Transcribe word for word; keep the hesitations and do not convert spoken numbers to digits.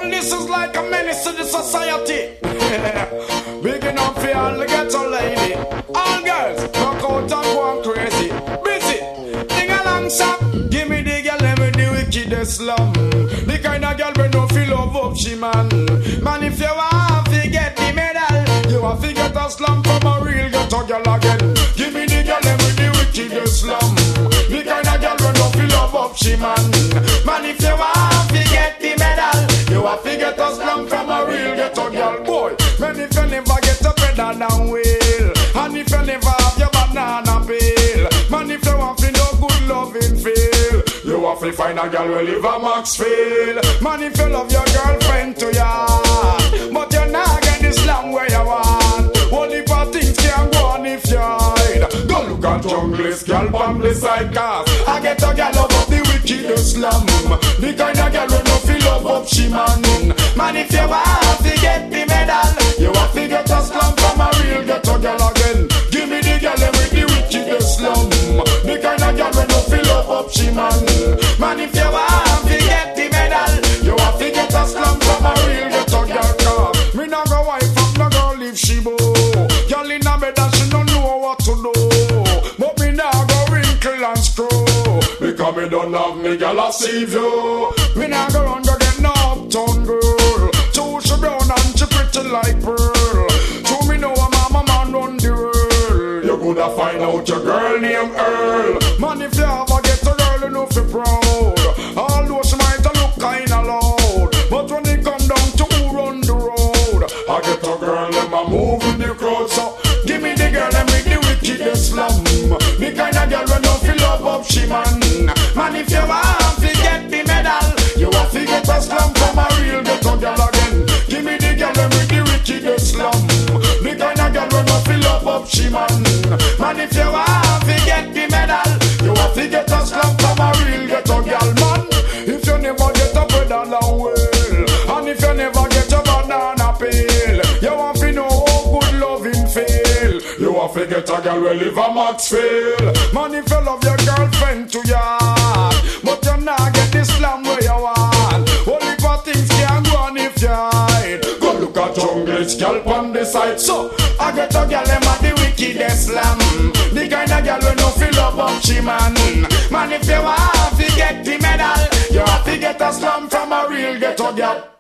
And this is like a menace to the society. Big enough for all the ghetto lady. All girls, rock out and go on crazy. Busy, ding along shop. Give me the girl, let me the wickedest slum. The kind of girl we don't feel love up, she man. Man, if you want to get the medal, you want to get a slum from a real ghetto girl again. Give me the girl, let me the wickedest slum. The kind of girl we don't feel love up, she man. Man, if you want to get the medal, you want to get a slum from a real ghetto girl, boy. Man, if you never get a pedal down wheel, and if you never have your banana peel, man, if you want to no good loving feel, you want to find a girl who live a Maxfield. Man, if you love your girlfriend to ya, but you not get the slam where you want. Only for things can go on if you hide. Go look at junglist, girl from the side cast. I get a girl up of the wickedest slum. The kind of girl who no feel love up she man. Man, if you want to get the medal, you want to get a slum from a real ghetto girl again. Give me the girl with the wickedest slum. The kind of girl who no feel love up she man. Man, if you want to get the medal, you want to get a slum from a real ghetto girl. Me no go wife up, no girl if she bow. Girl in a bed and she don't know what to do. But me now go wrinkle and screw. Because me don't have me girl a save you. Me now go run go get no uptown girl. Two she brown and she pretty like pearl. Two me know a mama man run the world. You coulda find out your girl named Earl. Man, if you ever get a girl you know fi proud. Although she might a look kinda loud, but when it come down to who run the road, I get a girl them a move in the crowd. So give me the girl them with the wickedest slum. The kind of girl when no feel love up she man. Man, if you want to get the medal, you want to get a slum from a real ghetto girl again. Give me the girl them with the wickedest slum. The kind of girl when no feel love up she man. Man, if you want to get the medal, you want to get a slum from a real ghetto girl, man. If you never get a pedal and well, and if you never get a banana peel, you want to know how good loving feel. You want to get a girl who live a Maxfield. Man, if you love your girlfriend to ya, but you not get the slam where you want. Only for things can go on if you hide. Go look at junglist, girl on the side. So I get a girl them at the wickedest slam. The kind of girl who no feel love up she man. Man, if you want to get the medal, you have to get a slam from a real ghetto girl.